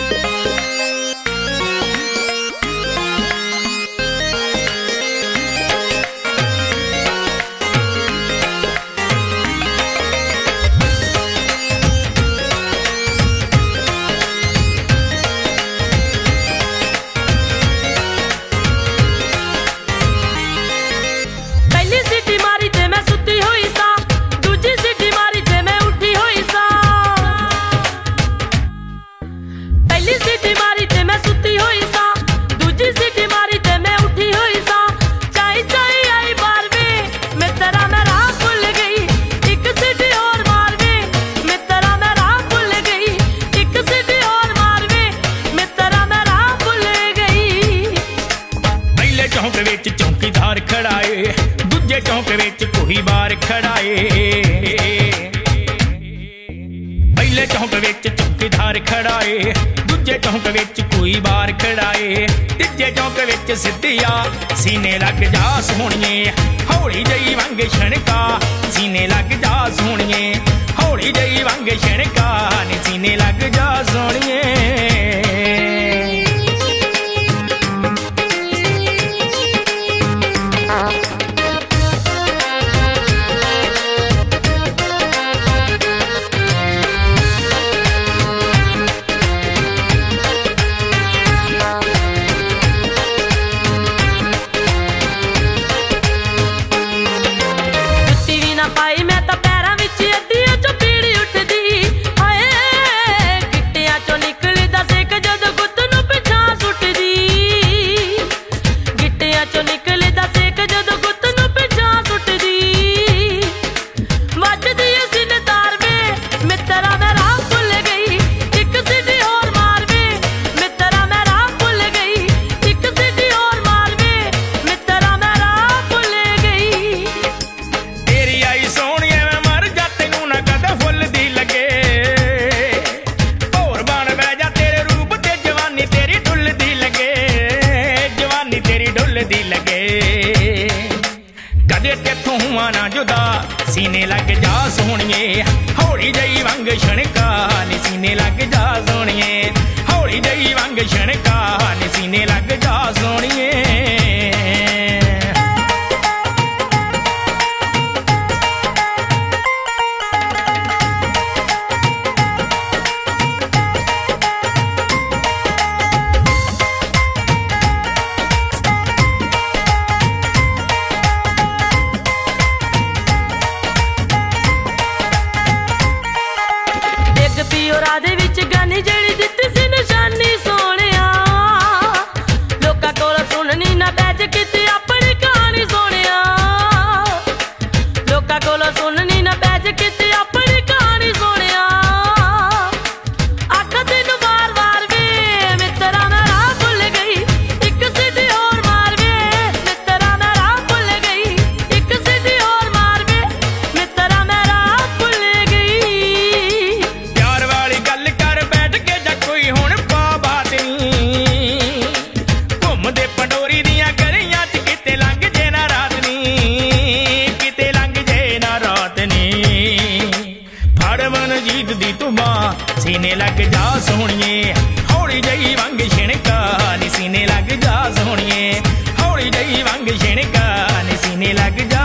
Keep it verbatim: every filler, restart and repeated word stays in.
चौकीदार खड़ाए, दूजे चौक विच कोई बार खड़ाए। पहले चौक विच चौकीदार खड़ाए, दूजे चौक विच कोई बार खड़ाए। तीजे चौक विच सिद्धिया सीने लग जा सोहणिए, हौली जई वंग छणका सीने लग जा सोहणिए, हौली जई वंग छणका सीने लग जा सोहणिए। कदे तेथों हुआ ना जुदा सीने लग जा सोहणिए, हौली जई वंग छणका नी सीने लग जा सोहणिए, हौली जई वंग छणका नी सीने लग जा सोहणिए। राधे विच गानी जड़ी दित्ती सी निशानी सोहणिया, लोकां कोल सुननी ना बैज कीती अपनी कहानी सोहणिया, लोकां कोल सुननी ना बैज कीती अपनी कहानी सोहणिया। आख तैनूं वार वार वे मित्तरा मैं राह भुल गई, एक सीटी होर मार वे मित्तरा मैं राह भुल गई, एक सीटी होर मार वे मित्तरा मैं राह भुल गई। घूमदे पंडोरी दियां गलियां च किते लंघ जे ना रात नी, किते लंघ जे ना रात नी। फड़ मनजीत दी तू बां सीने लग जा सोहणिए, हौली जई वंग छणका नी सीने लग जा सोहणिए, हौली जई वंग छणका नी सीने लग जा